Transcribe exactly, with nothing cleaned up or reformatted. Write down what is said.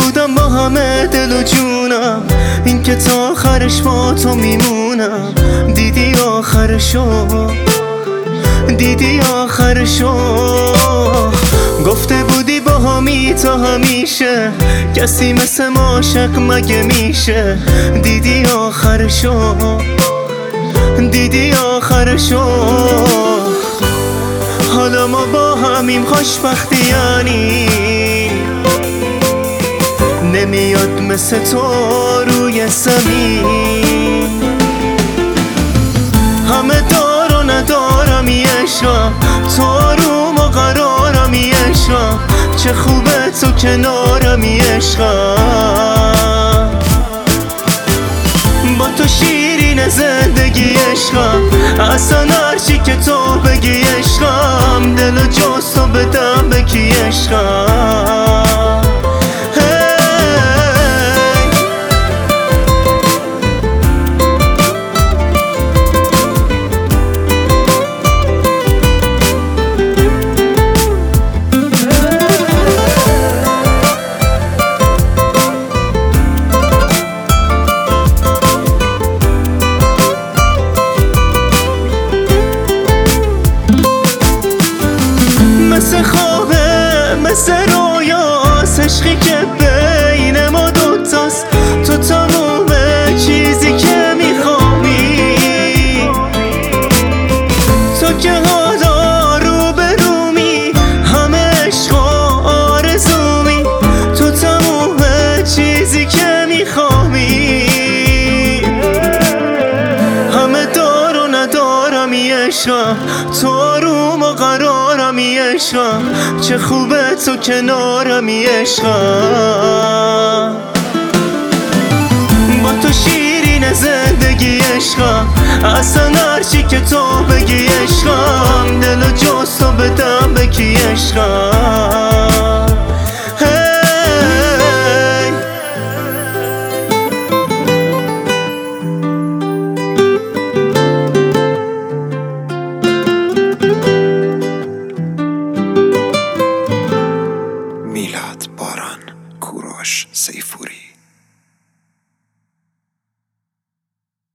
بودم با همه دل و جونم، این که تا آخرش با تو میمونم. دیدی آخرشو، دیدی آخرشو. گفته بودی با همی تا همیشه، کسی مثل ما عاشق مگه میشه. دیدی آخرشو، دیدی آخرشو. حالا ما با همیم خوشبختی یعنی نمیاد مثل تو روی زمین. همه دار و ندارم عشقم، تو آروم و قرارم عشقم. چه خوبه تو کنارم عشقم، با تو شیرین زندگی عشقم. اصلا هرچی که تو بگی عشقم، دل و جز تو بدم بکی عشقم. مثل خوابه مثل رویاست، عشقی که بین ما دوتاست. تو تموم چیزی که میخوایی، تو که حالا رو به رومی، همه عشق و آرزومی. تو تموم چیزی که میخوایی، همه دار و ندارم عشقم. تو آروم و قرارم عشقم، چه خوبه تو کنارم عشقم. با تو شیرین زندگی عشقم، اصلا هرچی که تو بگی عشقم. دل و جز تو بدم بکی عشقم.